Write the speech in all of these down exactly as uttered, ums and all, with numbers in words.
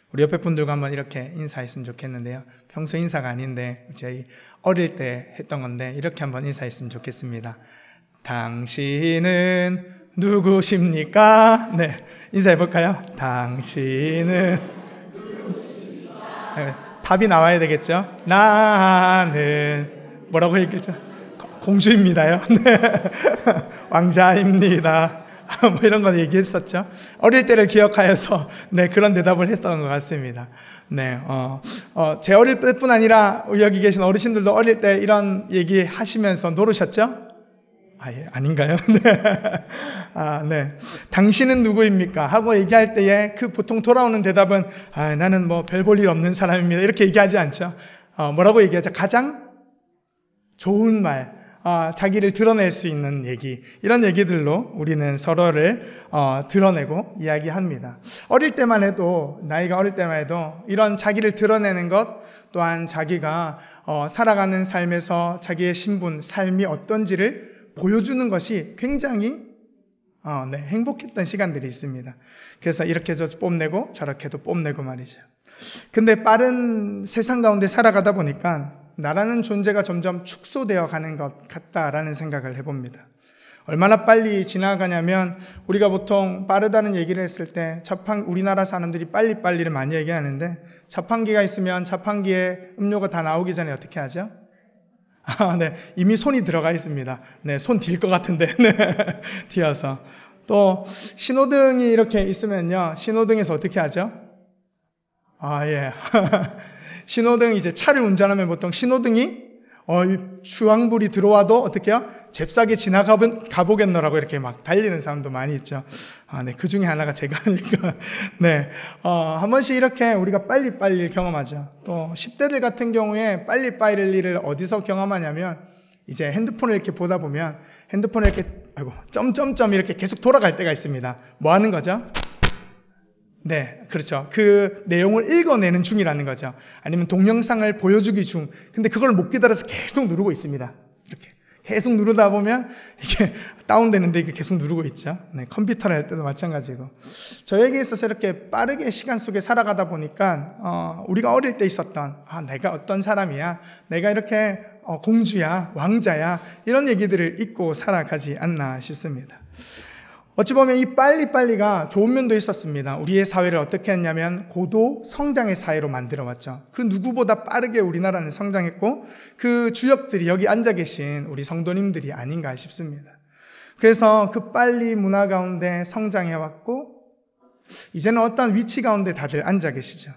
우리 옆에 분들과 한번 이렇게 인사했으면 좋겠는데요. 평소 인사가 아닌데 저희 어릴 때 했던 건데 이렇게 한번 인사했으면 좋겠습니다. 당신은 누구십니까? 네, 인사해볼까요? 당신은 네, 답이 나와야 되겠죠? 나는 뭐라고 했겠죠? 공주입니다요. 네. 왕자입니다. 뭐 이런 거 얘기했었죠. 어릴 때를 기억하여서 네 그런 대답을 했던 것 같습니다. 네, 어, 어, 제 어릴 때뿐 아니라 여기 계신 어르신들도 어릴 때 이런 얘기 하시면서 놀으셨죠? 아, 예, 아닌가요? 네. 아, 네. 당신은 누구입니까? 하고 얘기할 때에 그 보통 돌아오는 대답은 아, 나는 뭐 별 볼 일 없는 사람입니다. 이렇게 얘기하지 않죠. 어, 뭐라고 얘기하죠? 가장 좋은 말, 어, 자기를 드러낼 수 있는 얘기, 이런 얘기들로 우리는 서로를 어, 드러내고 이야기합니다. 어릴 때만 해도, 나이가 어릴 때만 해도 이런 자기를 드러내는 것 또한 자기가 어, 살아가는 삶에서 자기의 신분, 삶이 어떤지를 보여주는 것이 굉장히 어, 네, 행복했던 시간들이 있습니다. 그래서 이렇게도 뽐내고 저렇게도 뽐내고 말이죠. 근데 빠른 세상 가운데 살아가다 보니까 나라는 존재가 점점 축소되어 가는 것 같다라는 생각을 해봅니다. 얼마나 빨리 지나가냐면 우리가 보통 빠르다는 얘기를 했을 때 자판, 우리나라 사람들이 빨리빨리를 많이 얘기하는데 자판기가 있으면 자판기에 음료가 다 나오기 전에 어떻게 하죠? 아, 네. 이미 손이 들어가 있습니다. 네. 손 딜 것 같은데. 네. 튀어서. 또, 신호등이 이렇게 있으면요. 신호등에서 어떻게 하죠? 아, 예. 신호등, 이제 차를 운전하면 보통 신호등이, 어, 주황불이 들어와도 어떻게 해요? 잽싸게 지나가보겠노라고 이렇게 막 달리는 사람도 많이 있죠. 아, 네. 그 중에 하나가 제가 하니까. 네. 어, 한 번씩 이렇게 우리가 빨리빨리 경험하죠. 또, 십 대들 같은 경우에 빨리빨리를 어디서 경험하냐면, 이제 핸드폰을 이렇게 보다 보면, 핸드폰을 이렇게, 아이고, 점점점 이렇게 계속 돌아갈 때가 있습니다. 뭐 하는 거죠? 네, 그렇죠. 그 내용을 읽어내는 중이라는 거죠. 아니면 동영상을 보여주기 중. 근데 그걸 못 기다려서 계속 누르고 있습니다. 이렇게. 계속 누르다 보면 이게 다운되는데 이게 계속 누르고 있죠. 네, 컴퓨터를 할 때도 마찬가지고. 저에게 있어서 이렇게 빠르게 시간 속에 살아가다 보니까 어, 우리가 어릴 때 있었던 아, 내가 어떤 사람이야, 내가 이렇게 어, 공주야, 왕자야, 이런 얘기들을 잊고 살아가지 않나 싶습니다. 어찌 보면 이 빨리빨리가 좋은 면도 있었습니다. 우리의 사회를 어떻게 했냐면 고도 성장의 사회로 만들어왔죠. 그 누구보다 빠르게 우리나라는 성장했고 그 주역들이 여기 앉아 계신 우리 성도님들이 아닌가 싶습니다. 그래서 그 빨리 문화 가운데 성장해왔고 이제는 어떤 위치 가운데 다들 앉아 계시죠.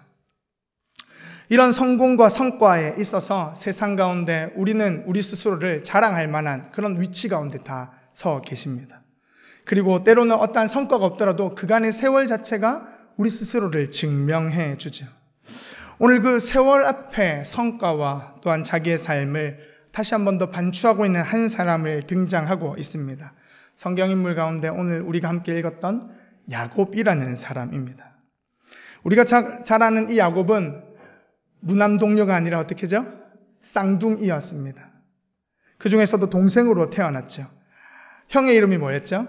이런 성공과 성과에 있어서 세상 가운데 우리는 우리 스스로를 자랑할 만한 그런 위치 가운데 다 서 계십니다. 그리고 때로는 어떠한 성과가 없더라도 그간의 세월 자체가 우리 스스로를 증명해 주죠. 오늘 그 세월 앞에 성과와 또한 자기의 삶을 다시 한 번 더 반추하고 있는 한 사람을 등장하고 있습니다. 성경인물 가운데 오늘 우리가 함께 읽었던 야곱이라는 사람입니다. 우리가 자, 잘 아는 이 야곱은 무남동녀가 아니라 어떻게 죠? 쌍둥이였습니다. 그 중에서도 동생으로 태어났죠. 형의 이름이 뭐였죠?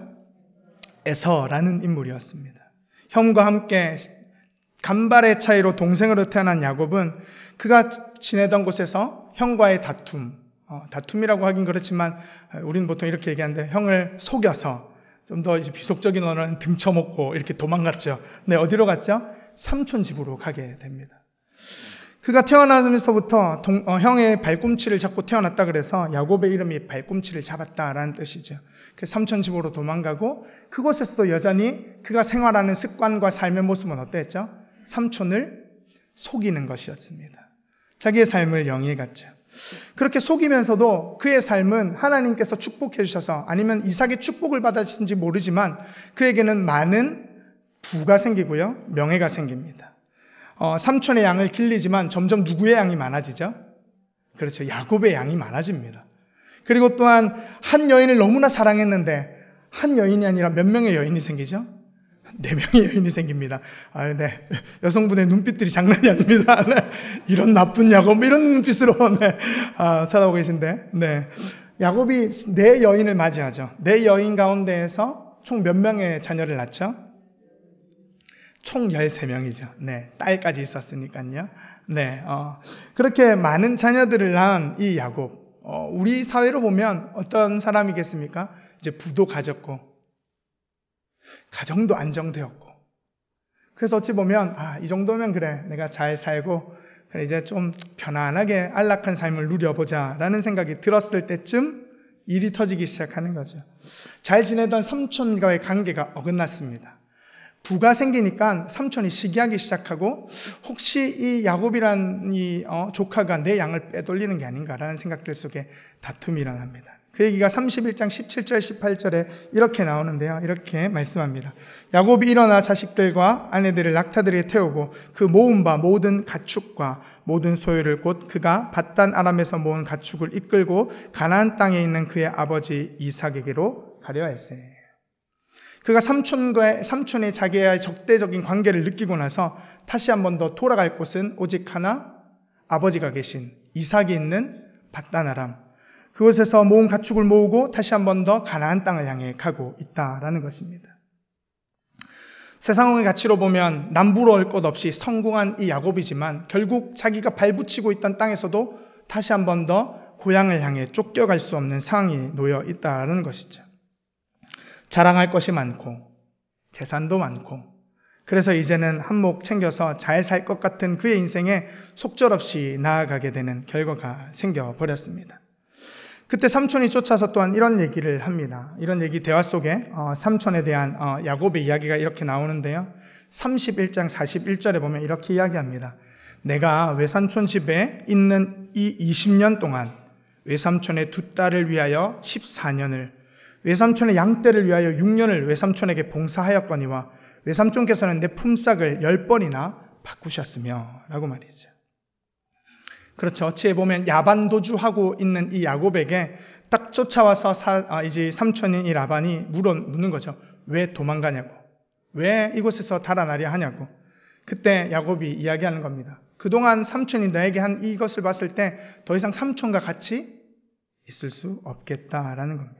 에서라는 인물이었습니다. 형과 함께 간발의 차이로 동생으로 태어난 야곱은 그가 지내던 곳에서 형과의 다툼, 어, 다툼이라고 하긴 그렇지만 우리는 보통 이렇게 얘기하는데 형을 속여서 좀 더 비속적인 언어는 등쳐먹고 이렇게 도망갔죠. 네, 어디로 갔죠? 삼촌 집으로 가게 됩니다. 그가 태어나면서부터 동, 어, 형의 발꿈치를 잡고 태어났다 그래서 야곱의 이름이 발꿈치를 잡았다라는 뜻이죠. 그 삼촌 집으로 도망가고 그곳에서도 여전히 그가 생활하는 습관과 삶의 모습은 어땠죠? 삼촌을 속이는 것이었습니다. 자기의 삶을 영위해갔죠. 그렇게 속이면서도 그의 삶은 하나님께서 축복해 주셔서 아니면 이삭의 축복을 받았는지 모르지만 그에게는 많은 부가 생기고요, 명예가 생깁니다. 어, 삼촌의 양을 길리지만 점점 누구의 양이 많아지죠? 그렇죠. 야곱의 양이 많아집니다. 그리고 또한 한 여인을 너무나 사랑했는데 한 여인이 아니라 몇 명의 여인이 생기죠? 네 명의 여인이 생깁니다. 아, 네. 여성분의 눈빛들이 장난이 아닙니다. 네. 이런 나쁜 야곱, 이런 눈빛으로, 네. 아, 찾아오고 계신데, 네. 야곱이 네 여인을 맞이하죠. 네 여인 가운데에서 총 몇 명의 자녀를 낳죠? 총 열세 명이죠. 네, 딸까지 있었으니까요. 네, 어, 그렇게 많은 자녀들을 낳은 이 야곱, 어, 우리 사회로 보면 어떤 사람이겠습니까? 이제 부도 가졌고, 가정도 안정되었고, 그래서 어찌 보면, 아, 이 정도면 그래, 내가 잘 살고, 그래, 이제 좀 편안하게 안락한 삶을 누려보자, 라는 생각이 들었을 때쯤 일이 터지기 시작하는 거죠. 잘 지내던 삼촌과의 관계가 어긋났습니다. 부가 생기니까 삼촌이 시기하기 시작하고 혹시 이 야곱이란 이 어, 조카가 내 양을 빼돌리는 게 아닌가라는 생각들 속에 다툼이 일어납니다. 그 얘기가 삼십일 장 십칠 절 십팔 절에 이렇게 나오는데요. 이렇게 말씀합니다. 야곱이 일어나 자식들과 아내들을 낙타들에 태우고 그 모은 바 모든 가축과 모든 소유를 곧 그가 밧단 아람에서 모은 가축을 이끌고 가나안 땅에 있는 그의 아버지 이삭에게로 가려 했으니 그가 삼촌과 삼촌의 자기와의 적대적인 관계를 느끼고 나서 다시 한 번 더 돌아갈 곳은 오직 하나, 아버지가 계신 이삭이 있는 밧단 아람. 그곳에서 모은 가축을 모으고 다시 한 번 더 가나안 땅을 향해 가고 있다라는 것입니다. 세상의 가치로 보면 남부러울 것 없이 성공한 이 야곱이지만 결국 자기가 발붙이고 있던 땅에서도 다시 한 번 더 고향을 향해 쫓겨갈 수 없는 상황이 놓여 있다라는 것이죠. 자랑할 것이 많고 재산도 많고 그래서 이제는 한몫 챙겨서 잘 살 것 같은 그의 인생에 속절없이 나아가게 되는 결과가 생겨버렸습니다. 그때 삼촌이 쫓아서 또한 이런 얘기를 합니다. 이런 얘기 대화 속에 어, 삼촌에 대한 어, 야곱의 이야기가 이렇게 나오는데요. 삼십일 장 사십일 절에 보면 이렇게 이야기합니다. 내가 외삼촌 집에 있는 이 이십 년 동안 외삼촌의 두 딸을 위하여 십사 년을 외삼촌의 양떼를 위하여 육 년을 외삼촌에게 봉사하였거니와 외삼촌께서는 내 품삯을 열 번이나 바꾸셨으며 라고 말이죠. 그렇죠. 어찌 보면 야반도주하고 있는 이 야곱에게 딱 쫓아와서 사, 아, 이제 삼촌인 이 라반이 물어, 묻는 거죠. 왜 도망가냐고. 왜 이곳에서 달아나려 하냐고. 그때 야곱이 이야기하는 겁니다. 그동안 삼촌이 너에게 한 이것을 봤을 때 더 이상 삼촌과 같이 있을 수 없겠다라는 겁니다.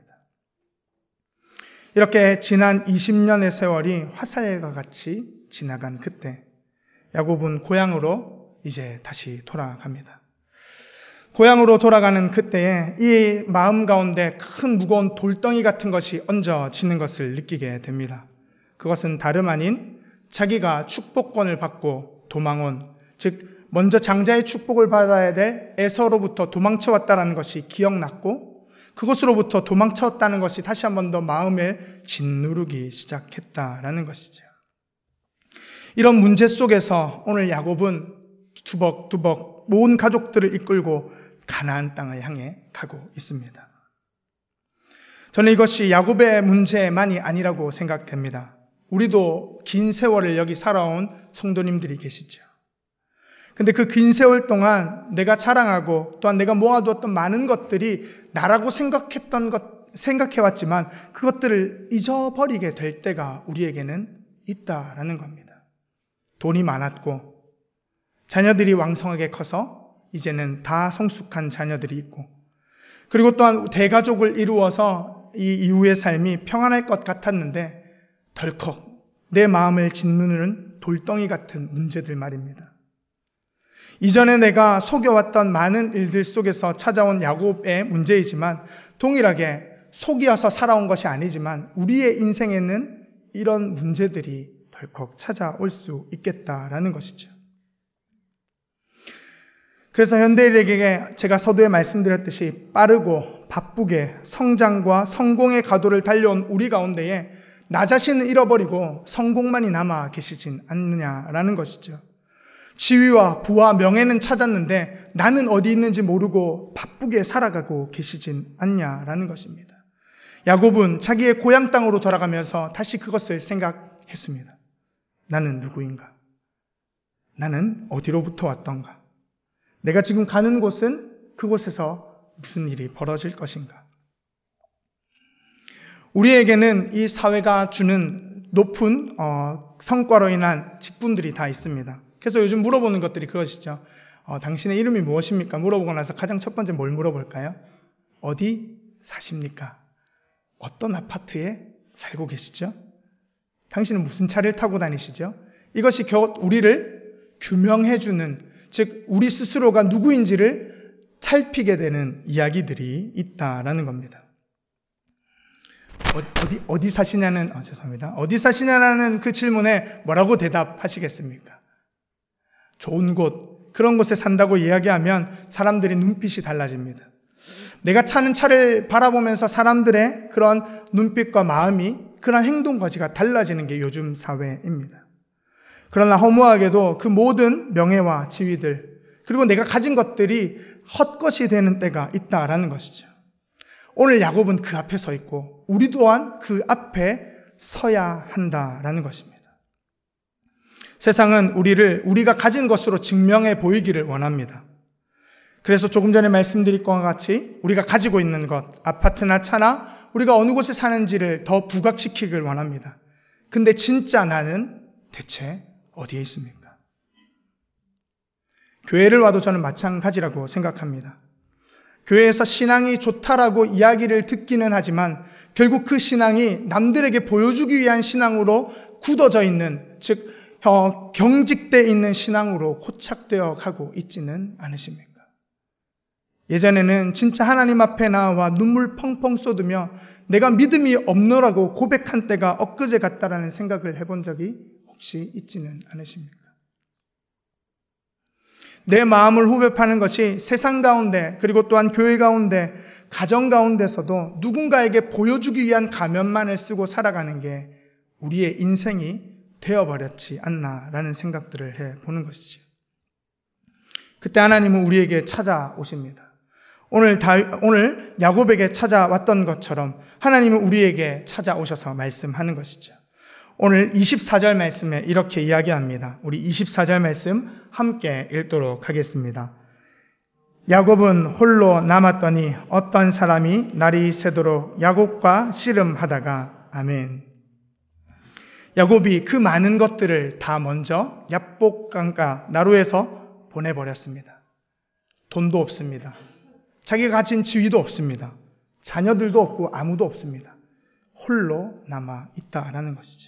이렇게 지난 이십 년의 세월이 화살과 같이 지나간 그때 야곱은 고향으로 이제 다시 돌아갑니다. 고향으로 돌아가는 그때에 이 마음 가운데 큰 무거운 돌덩이 같은 것이 얹어지는 것을 느끼게 됩니다. 그것은 다름 아닌 자기가 축복권을 받고 도망온, 즉 먼저 장자의 축복을 받아야 될 에서로부터 도망쳐왔다는 것이 기억났고 그것으로부터 도망쳤다는 것이 다시 한 번 더 마음을 짓누르기 시작했다라는 것이죠. 이런 문제 속에서 오늘 야곱은 두벅두벅 모은 가족들을 이끌고 가나안 땅을 향해 가고 있습니다. 저는 이것이 야곱의 문제만이 아니라고 생각됩니다. 우리도 긴 세월을 여기 살아온 성도님들이 계시죠. 근데 그 긴 세월 동안 내가 자랑하고 또한 내가 모아두었던 많은 것들이 나라고 생각했던 것, 생각해왔지만 그것들을 잊어버리게 될 때가 우리에게는 있다라는 겁니다. 돈이 많았고 자녀들이 왕성하게 커서 이제는 다 성숙한 자녀들이 있고 그리고 또한 대가족을 이루어서 이 이후의 삶이 평안할 것 같았는데 덜컥 내 마음을 짓누르는 돌덩이 같은 문제들 말입니다. 이전에 내가 속여왔던 많은 일들 속에서 찾아온 야곱의 문제이지만 동일하게 속이어서 살아온 것이 아니지만 우리의 인생에는 이런 문제들이 덜컥 찾아올 수 있겠다라는 것이죠. 그래서 현대인에게 제가 서두에 말씀드렸듯이 빠르고 바쁘게 성장과 성공의 가도를 달려온 우리 가운데에 나 자신을 잃어버리고 성공만이 남아 계시진 않느냐라는 것이죠. 지위와 부와 명예는 찾았는데 나는 어디 있는지 모르고 바쁘게 살아가고 계시진 않냐라는 것입니다. 야곱은 자기의 고향 땅으로 돌아가면서 다시 그것을 생각했습니다. 나는 누구인가? 나는 어디로부터 왔던가? 내가 지금 가는 곳은 그곳에서 무슨 일이 벌어질 것인가? 우리에게는 이 사회가 주는 높은 어, 성과로 인한 직분들이 다 있습니다. 그래서 요즘 물어보는 것들이 그것이죠. 어, 당신의 이름이 무엇입니까? 물어보고 나서 가장 첫 번째 뭘 물어볼까요? 어디 사십니까? 어떤 아파트에 살고 계시죠? 당신은 무슨 차를 타고 다니시죠? 이것이 겨 우리를 규명해주는, 즉 우리 스스로가 누구인지를 살피게 되는 이야기들이 있다라는 겁니다. 어디, 어디 사시냐는, 아, 죄송합니다. 어디 사시냐라는 그 질문에 뭐라고 대답하시겠습니까? 좋은 곳, 그런 곳에 산다고 이야기하면 사람들의 눈빛이 달라집니다. 내가 차는 차를 바라보면서 사람들의 그런 눈빛과 마음이, 그런 행동 거지가 달라지는 게 요즘 사회입니다. 그러나 허무하게도 그 모든 명예와 지위들, 그리고 내가 가진 것들이 헛것이 되는 때가 있다라는 것이죠. 오늘 야곱은 그 앞에 서 있고 우리 또한 그 앞에 서야 한다라는 것입니다. 세상은 우리를 우리가 가진 것으로 증명해 보이기를 원합니다. 그래서 조금 전에 말씀드린 것과 같이 우리가 가지고 있는 것, 아파트나 차나 우리가 어느 곳에 사는지를 더 부각시키길 원합니다. 근데 진짜 나는 대체 어디에 있습니까? 교회를 와도 저는 마찬가지라고 생각합니다. 교회에서 신앙이 좋다라고 이야기를 듣기는 하지만 결국 그 신앙이 남들에게 보여주기 위한 신앙으로 굳어져 있는, 즉 경직되어 있는 신앙으로 고착되어 가고 있지는 않으십니까? 예전에는 진짜 하나님 앞에 나와 눈물 펑펑 쏟으며 내가 믿음이 없노라고 고백한 때가 엊그제 같다라는 생각을 해본 적이 혹시 있지는 않으십니까? 내 마음을 후벼파는 것이 세상 가운데, 그리고 또한 교회 가운데, 가정 가운데서도 누군가에게 보여주기 위한 가면만을 쓰고 살아가는 게 우리의 인생이 되어버렸지 않나라는 생각들을 해보는 것이죠. 그때 하나님은 우리에게 찾아오십니다. 오늘 다, 오늘 야곱에게 찾아왔던 것처럼 하나님은 우리에게 찾아오셔서 말씀하는 것이죠. 오늘 이십사 절 말씀에 이렇게 이야기합니다. 우리 이십사 절 말씀 함께 읽도록 하겠습니다. 야곱은 홀로 남았더니 어떤 사람이 날이 새도록 야곱과 씨름하다가, 아멘. 야곱이 그 많은 것들을 다 먼저 야복강가 나루에서 보내버렸습니다. 돈도 없습니다. 자기가 가진 지위도 없습니다. 자녀들도 없고 아무도 없습니다. 홀로 남아 있다라는 것이죠.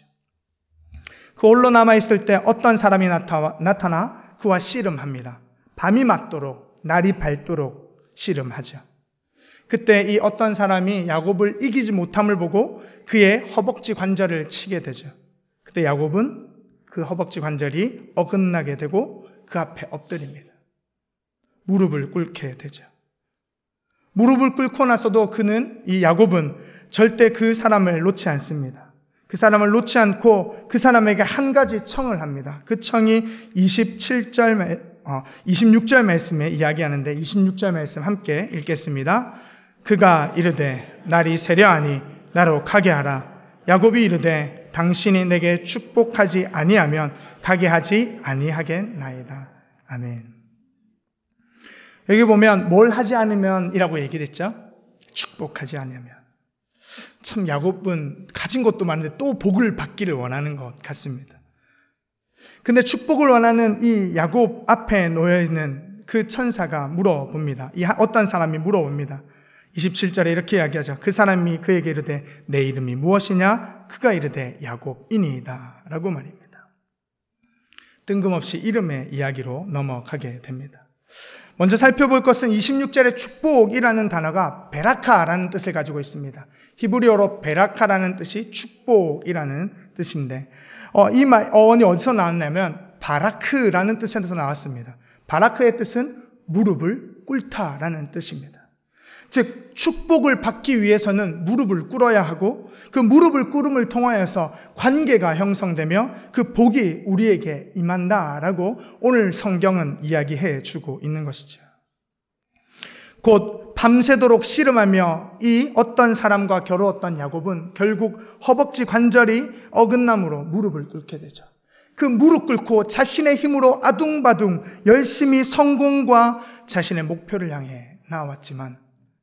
그 홀로 남아있을 때 어떤 사람이 나타나 그와 씨름합니다. 밤이 맞도록, 날이 밝도록 씨름하죠. 그때 이 어떤 사람이 야곱을 이기지 못함을 보고 그의 허벅지 관절을 치게 되죠. 그때 야곱은 그 허벅지 관절이 어긋나게 되고 그 앞에 엎드립니다. 무릎을 꿇게 되죠. 무릎을 꿇고 나서도 그는, 이 야곱은 절대 그 사람을 놓지 않습니다. 그 사람을 놓지 않고 그 사람에게 한 가지 청을 합니다. 그 청이 이십칠 절, 어, 이십육 절 말씀에 이야기하는데 이십육 절 말씀 함께 읽겠습니다. 그가 이르되 날이 세려하니 나로 가게 하라. 야곱이 이르되 당신이 내게 축복하지 아니하면 가게 하지 아니하겠나이다. 아멘. 여기 보면 뭘 하지 않으면 이라고 얘기했죠? 축복하지 않으면. 참 야곱은 가진 것도 많은데 또 복을 받기를 원하는 것 같습니다. 근데 축복을 원하는 이 야곱 앞에 놓여있는 그 천사가 물어봅니다. 이 어떤 사람이 물어봅니다. 이십칠 절에 이렇게 이야기하죠. 그 사람이 그에게 이르되 내 이름이 무엇이냐? 그가 이르되 야곱이니이다 라고 말입니다. 뜬금없이 이름의 이야기로 넘어가게 됩니다. 먼저 살펴볼 것은 이십육 절의 축복이라는 단어가 베라카라는 뜻을 가지고 있습니다. 히브리어로 베라카라는 뜻이 축복이라는 뜻인데, 어, 이 말, 어원이 어디서 나왔냐면 바라크라는 뜻에서 나왔습니다. 바라크의 뜻은 무릎을 꿇다라는 뜻입니다. 즉 축복을 받기 위해서는 무릎을 꿇어야 하고 그 무릎을 꿇음을 통하여서 관계가 형성되며 그 복이 우리에게 임한다라고 오늘 성경은 이야기해 주고 있는 것이죠. 곧 밤새도록 씨름하며 이 어떤 사람과 겨루었던 야곱은 결국 허벅지 관절이 어긋남으로 무릎을 꿇게 되죠. 그 무릎 꿇고 자신의 힘으로 아둥바둥 열심히 성공과 자신의 목표를 향해 나아왔지만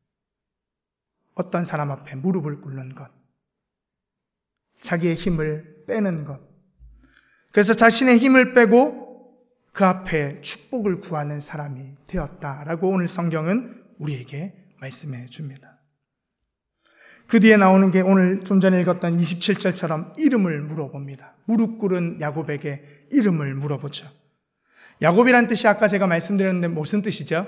어떤 사람 앞에 무릎을 꿇는 것, 자기의 힘을 빼는 것, 그래서 자신의 힘을 빼고 그 앞에 축복을 구하는 사람이 되었다라고 오늘 성경은 우리에게 말씀해 줍니다. 그 뒤에 나오는 게 오늘 좀 전에 읽었던 이십칠 절처럼 이름을 물어봅니다. 무릎 꿇은 야곱에게 이름을 물어보죠. 야곱이란 뜻이 아까 제가 말씀드렸는데 무슨 뜻이죠?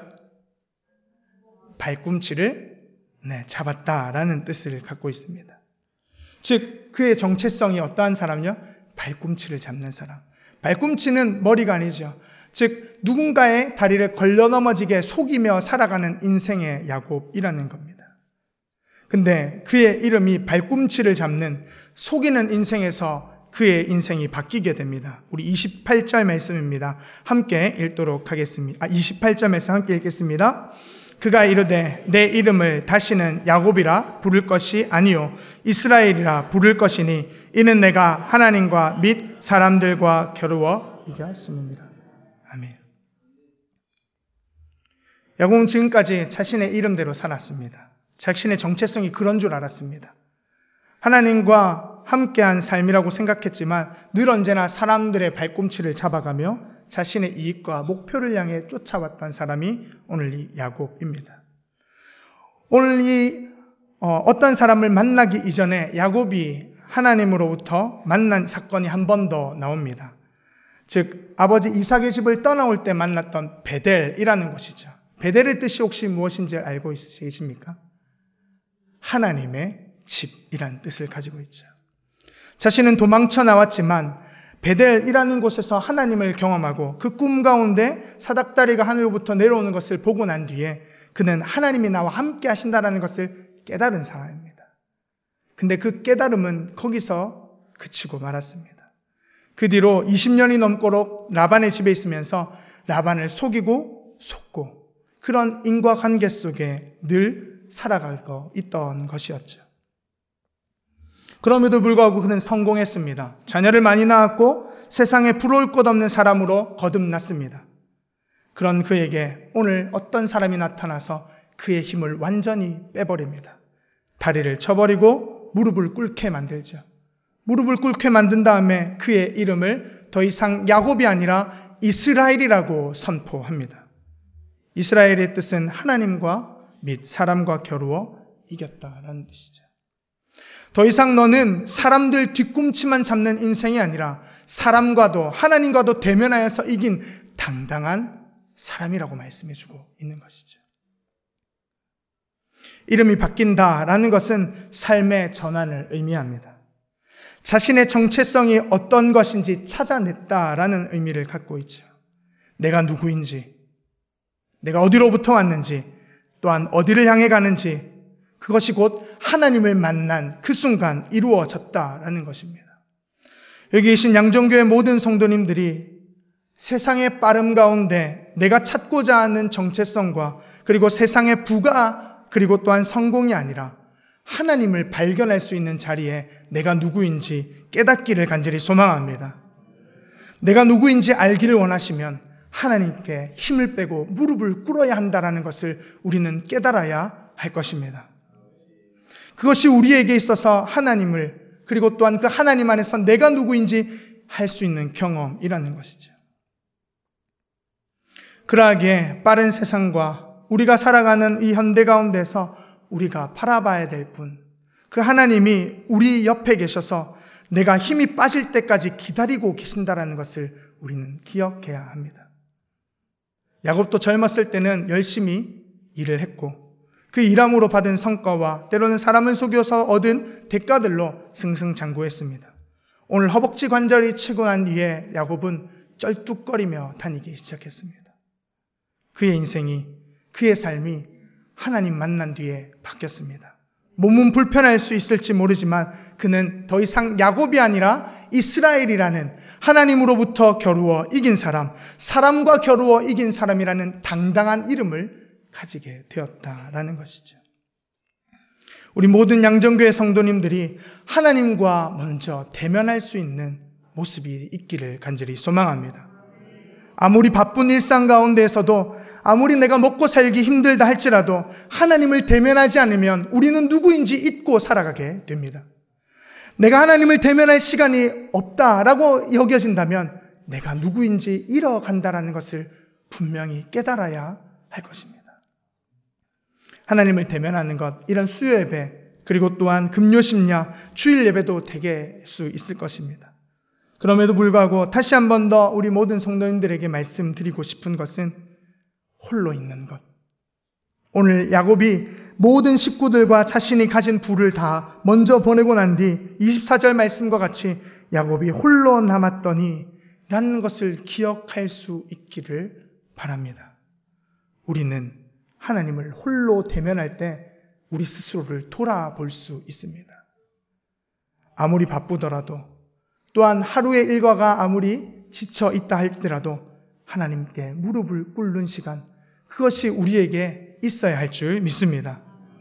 발꿈치를 네, 잡았다라는 뜻을 갖고 있습니다. 즉 그의 정체성이 어떠한 사람이요? 발꿈치를 잡는 사람. 발꿈치는 머리가 아니죠. 즉 누군가의 다리를 걸려 넘어지게 속이며 살아가는 인생의 야곱이라는 겁니다. 근데 그의 이름이 발꿈치를 잡는 속이는 인생에서 그의 인생이 바뀌게 됩니다. 우리 이십팔 절 말씀입니다. 함께 읽도록 하겠습니다. 아, 이십팔 절 말씀 함께 읽겠습니다. 그가 이르되 내 이름을 다시는 야곱이라 부를 것이 아니요 이스라엘이라 부를 것이니 이는 내가 하나님과 및 사람들과 겨루어 이겼음이니라. 아멘. 야곱은 지금까지 자신의 이름대로 살았습니다. 자신의 정체성이 그런 줄 알았습니다. 하나님과 함께한 삶이라고 생각했지만 늘 언제나 사람들의 발꿈치를 잡아가며 자신의 이익과 목표를 향해 쫓아왔던 사람이 오늘 이 야곱입니다. 오늘 이 어, 어떤 사람을 만나기 이전에 야곱이 하나님으로부터 만난 사건이 한 번 더 나옵니다. 즉 아버지 이삭의 집을 떠나올 때 만났던 베델이라는 곳이죠. 베델의 뜻이 혹시 무엇인지 알고 계십니까? 하나님의 집이라는 뜻을 가지고 있죠. 자신은 도망쳐 나왔지만 베델이라는 곳에서 하나님을 경험하고 그 꿈 가운데 사닥다리가 하늘로부터 내려오는 것을 보고 난 뒤에 그는 하나님이 나와 함께 하신다는 것을 깨달은 사람입니다. 근데 그 깨달음은 거기서 그치고 말았습니다. 그 뒤로 이십 년이 넘도록 라반의 집에 있으면서 라반을 속이고 속고 그런 인과관계 속에 늘 살아가고 있던 것이었죠. 그럼에도 불구하고 그는 성공했습니다. 자녀를 많이 낳았고 세상에 부러울 것 없는 사람으로 거듭났습니다. 그런 그에게 오늘 어떤 사람이 나타나서 그의 힘을 완전히 빼버립니다. 다리를 쳐버리고 무릎을 꿇게 만들죠. 무릎을 꿇게 만든 다음에 그의 이름을 더 이상 야곱이 아니라 이스라엘이라고 선포합니다. 이스라엘의 뜻은 하나님과 및 사람과 겨루어 이겼다라는 뜻이죠. 더 이상 너는 사람들 뒤꿈치만 잡는 인생이 아니라 사람과도 하나님과도 대면하여서 이긴 당당한 사람이라고 말씀해주고 있는 것이죠. 이름이 바뀐다라는 것은 삶의 전환을 의미합니다. 자신의 정체성이 어떤 것인지 찾아냈다라는 의미를 갖고 있죠. 내가 누구인지, 내가 어디로부터 왔는지, 또한 어디를 향해 가는지, 그것이 곧 하나님을 만난 그 순간 이루어졌다라는 것입니다. 여기 계신 양정교회 모든 성도님들이 세상의 빠름 가운데 내가 찾고자 하는 정체성과 그리고 세상의 부가 그리고 또한 성공이 아니라 하나님을 발견할 수 있는 자리에 내가 누구인지 깨닫기를 간절히 소망합니다. 내가 누구인지 알기를 원하시면 하나님께 힘을 빼고 무릎을 꿇어야 한다는 것을 우리는 깨달아야 할 것입니다. 그것이 우리에게 있어서 하나님을 그리고 또한 그 하나님 안에서 내가 누구인지 할 수 있는 경험이라는 것이죠. 그러하기에 빠른 세상과 우리가 살아가는 이 현대 가운데서 우리가 바라봐야 될 분, 그 하나님이 우리 옆에 계셔서 내가 힘이 빠질 때까지 기다리고 계신다는 것을 우리는 기억해야 합니다. 야곱도 젊었을 때는 열심히 일을 했고 그 일함으로 받은 성과와 때로는 사람을 속여서 얻은 대가들로 승승장구했습니다. 오늘 허벅지 관절이 치고 난 뒤에 야곱은 쩔뚝거리며 다니기 시작했습니다. 그의 인생이, 그의 삶이 하나님 만난 뒤에 바뀌었습니다. 몸은 불편할 수 있을지 모르지만 그는 더 이상 야곱이 아니라 이스라엘이라는 하나님으로부터 겨루어 이긴 사람, 사람과 겨루어 이긴 사람이라는 당당한 이름을 가지게 되었다라는 것이죠. 우리 모든 양정교회 성도님들이 하나님과 먼저 대면할 수 있는 모습이 있기를 간절히 소망합니다. 아무리 바쁜 일상 가운데에서도 아무리 내가 먹고 살기 힘들다 할지라도 하나님을 대면하지 않으면 우리는 누구인지 잊고 살아가게 됩니다. 내가 하나님을 대면할 시간이 없다라고 여겨진다면 내가 누구인지 잃어간다라는 것을 분명히 깨달아야 할 것입니다. 하나님을 대면하는 것, 이런 수요 예배, 그리고 또한 금요 심야, 주일 예배도 되게 할 수 있을 것입니다. 그럼에도 불구하고 다시 한 번 더 우리 모든 성도님들에게 말씀드리고 싶은 것은 홀로 있는 것. 오늘 야곱이 모든 식구들과 자신이 가진 부를 다 먼저 보내고 난 뒤 이십사 절 말씀과 같이 야곱이 홀로 남았더니 라는 것을 기억할 수 있기를 바랍니다. 우리는 하나님을 홀로 대면할 때 우리 스스로를 돌아볼 수 있습니다. 아무리 바쁘더라도, 또한 하루의 일과가 아무리 지쳐 있다 할지라도 하나님께 무릎을 꿇는 시간, 그것이 우리에게 있어야 할 줄 믿습니다.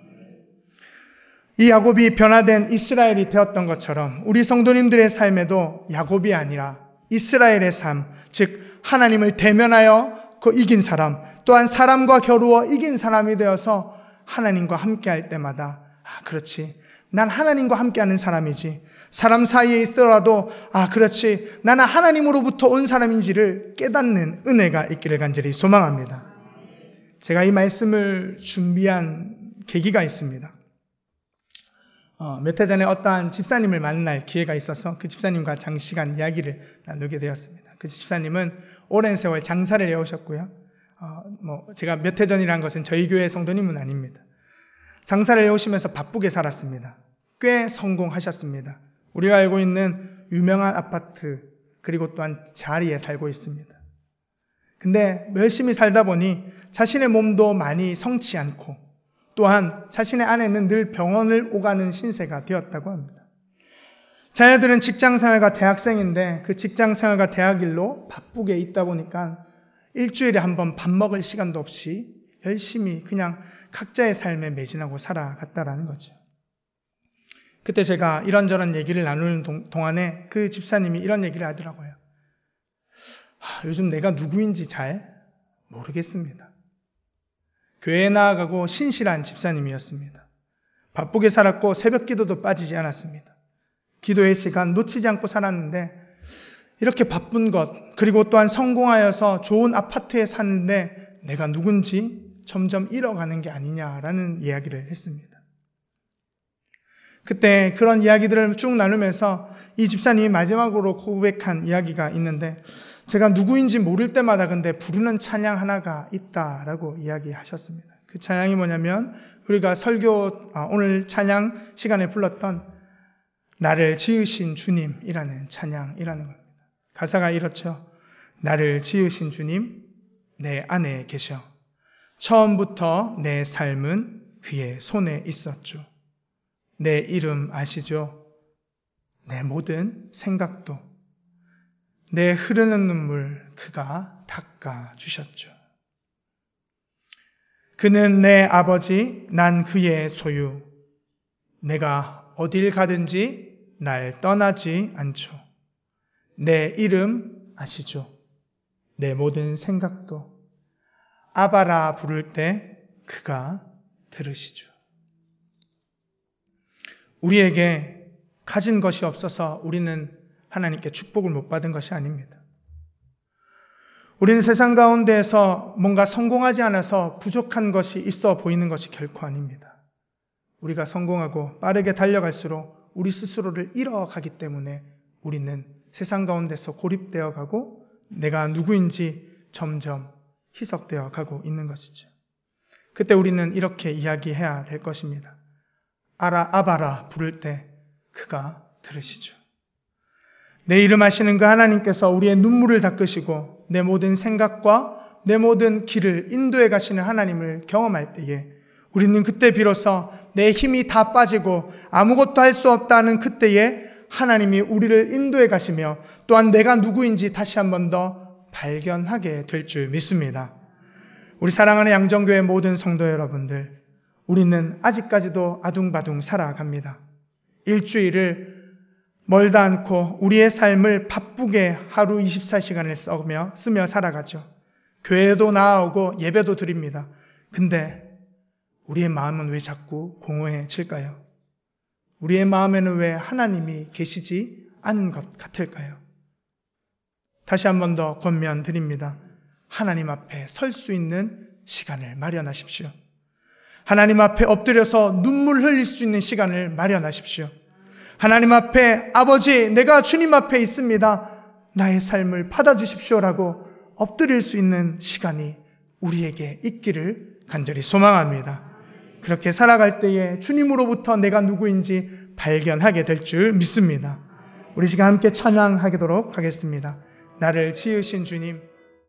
이 야곱이 변화된 이스라엘이 되었던 것처럼 우리 성도님들의 삶에도 야곱이 아니라 이스라엘의 삶, 즉 하나님을 대면하여 그 이긴 사람, 또한 사람과 겨루어 이긴 사람이 되어서 하나님과 함께할 때마다 아 그렇지, 난 하나님과 함께하는 사람이지, 사람 사이에 있더라도 아 그렇지, 나는 하나님으로부터 온 사람인지를 깨닫는 은혜가 있기를 간절히 소망합니다. 제가 이 말씀을 준비한 계기가 있습니다. 어, 몇 해 전에 어떠한 집사님을 만날 기회가 있어서 그 집사님과 장시간 이야기를 나누게 되었습니다. 그 집사님은 오랜 세월 장사를 해오셨고요. 어, 뭐 제가 몇 해 전이라는 것은 저희 교회 성도님은 아닙니다. 장사를 해오시면서 바쁘게 살았습니다. 꽤 성공하셨습니다. 우리가 알고 있는 유명한 아파트, 그리고 또한 자리에 살고 있습니다. 근데 열심히 살다 보니 자신의 몸도 많이 성치 않고, 또한 자신의 아내는 늘 병원을 오가는 신세가 되었다고 합니다. 자녀들은 직장생활과 대학생인데 그 직장생활과 대학일로 바쁘게 있다 보니까 일주일에 한 번 밥 먹을 시간도 없이 열심히 그냥 각자의 삶에 매진하고 살아갔다라는 거죠. 그때 제가 이런저런 얘기를 나누는 동안에 그 집사님이 이런 얘기를 하더라고요. 아, 요즘 내가 누구인지 잘 모르겠습니다. 교회에 나아가고 신실한 집사님이었습니다. 바쁘게 살았고 새벽 기도도 빠지지 않았습니다. 기도의 시간 놓치지 않고 살았는데 이렇게 바쁜 것, 그리고 또한 성공하여서 좋은 아파트에 사는데 내가 누군지 점점 잃어가는 게 아니냐라는 이야기를 했습니다. 그때 그런 이야기들을 쭉 나누면서 이 집사님이 마지막으로 고백한 이야기가 있는데, 제가 누구인지 모를 때마다 근데 부르는 찬양 하나가 있다라고 이야기하셨습니다. 그 찬양이 뭐냐면 우리가 설교 오늘 찬양 시간에 불렀던 나를 지으신 주님이라는 찬양이라는 겁니다. 가사가 이렇죠. 나를 지으신 주님 내 안에 계셔. 처음부터 내 삶은 그의 손에 있었죠. 내 이름 아시죠? 내 모든 생각도, 내 흐르는 눈물 그가 닦아주셨죠. 그는 내 아버지, 난 그의 소유. 내가 어딜 가든지 날 떠나지 않죠. 내 이름 아시죠? 내 모든 생각도. 아바라 부를 때 그가 들으시죠. 우리에게 가진 것이 없어서 우리는 하나님께 축복을 못 받은 것이 아닙니다. 우리는 세상 가운데에서 뭔가 성공하지 않아서 부족한 것이 있어 보이는 것이 결코 아닙니다. 우리가 성공하고 빠르게 달려갈수록 우리 스스로를 잃어가기 때문에 우리는 세상 가운데서 고립되어 가고 내가 누구인지 점점 희석되어 가고 있는 것이죠. 그때 우리는 이렇게 이야기해야 될 것입니다. 아라 아바라 부를 때 그가 들으시죠. 내 이름 아시는 그 하나님께서 우리의 눈물을 닦으시고 내 모든 생각과 내 모든 길을 인도해 가시는 하나님을 경험할 때에 우리는 그때 비로소 내 힘이 다 빠지고 아무것도 할 수 없다는 그때에 하나님이 우리를 인도해 가시며 또한 내가 누구인지 다시 한 번 더 발견하게 될 줄 믿습니다. 우리 사랑하는 양정교회 모든 성도 여러분들, 우리는 아직까지도 아둥바둥 살아갑니다. 일주일을 멀다 않고 우리의 삶을 바쁘게 하루 이십사 시간을 써며, 쓰며 살아가죠. 교회도 나아오고 예배도 드립니다. 근데 우리의 마음은 왜 자꾸 공허해질까요? 우리의 마음에는 왜 하나님이 계시지 않은 것 같을까요? 다시 한 번 더 권면드립니다. 하나님 앞에 설 수 있는 시간을 마련하십시오. 하나님 앞에 엎드려서 눈물 흘릴 수 있는 시간을 마련하십시오. 하나님 앞에 아버지 내가 주님 앞에 있습니다. 나의 삶을 받아주십시오라고 엎드릴 수 있는 시간이 우리에게 있기를 간절히 소망합니다. 그렇게 살아갈 때에 주님으로부터 내가 누구인지 발견하게 될 줄 믿습니다. 우리 시간 함께 찬양하도록 하겠습니다. 나를 지으신 주님